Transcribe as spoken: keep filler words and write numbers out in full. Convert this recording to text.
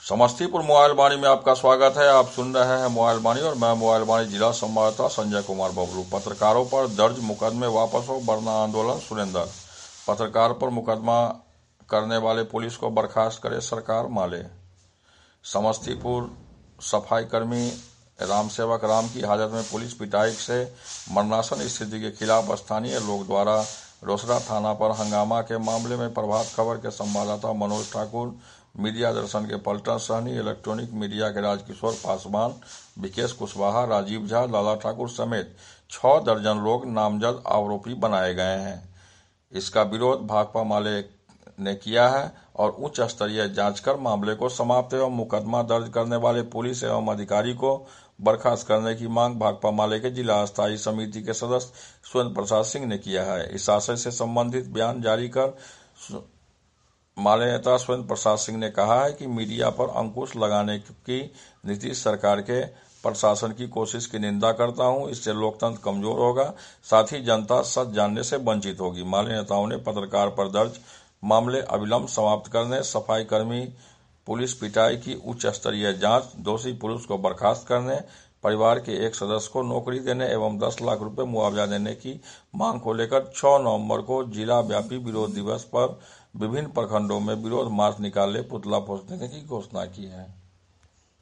Samastipur mobile वाणी में आपका स्वागत है। आप सुन रहे हैं मोबाइल वाणी और मैं मोबाइल वाणी जिला संवाददाता संजय कुमार बबलू। पत्रकारों पर दर्ज मुकदमे वापस हो, बरना आंदोलन। सुरेंद्र, पत्रकार पर मुकदमा करने वाले पुलिस को बर्खास्त करे सरकार, माले। समस्तीपुर सफाई कर्मी रामसेवक राम की हाजत में पुलिस पिटाई से मरणासन स्थिति के खिलाफ स्थानीय लोग द्वारा रोसड़ा थाना पर हंगामा के मामले में प्रभात खबर के संवाददाता मनोज ठाकुर, मीडिया दर्शन के पलटन सहनी, इलेक्ट्रॉनिक मीडिया के राजकिशोर पासवान, विकेश कुशवाहा, राजीव झा, लाला ठाकुर समेत छह दर्जन लोग नामजद आरोपी बनाए गए हैं। इसका विरोध भाकपा माले ने किया है और उच्च स्तरीय जांच कर मामले को समाप्त एवं मुकदमा दर्ज करने वाले पुलिस एवं अधिकारी को बर्खास्त करने की मांग भाकपा माले के जिला स्थायी समिति के सदस्य सुरेंद्र प्रसाद सिंह ने किया है। इस आशय से संबंधित बयान जारी कर माले नेता सुरेंद्र प्रसाद सिंह ने कहा है कि मीडिया पर अंकुश लगाने की नीतीश सरकार के प्रशासन की कोशिश की निंदा करता हूं। इससे लोकतंत्र कमजोर होगा, साथ ही जनता सच जानने से वंचित होगी। माले नेताओं ने पत्रकार पर दर्ज मामले अविलंब समाप्त करने, सफाई कर्मी पुलिस पिटाई की उच्च स्तरीय जांच, दोषी पुलिस को बर्खास्त करने, परिवार के एक सदस्य को नौकरी देने एवं दस लाख रुपए मुआवजा देने की मांग को लेकर छह नवंबर को जिला व्यापी विरोध दिवस पर विभिन्न प्रखंडों में विरोध मार्च निकालने, पुतला फूंक देने की घोषणा की है।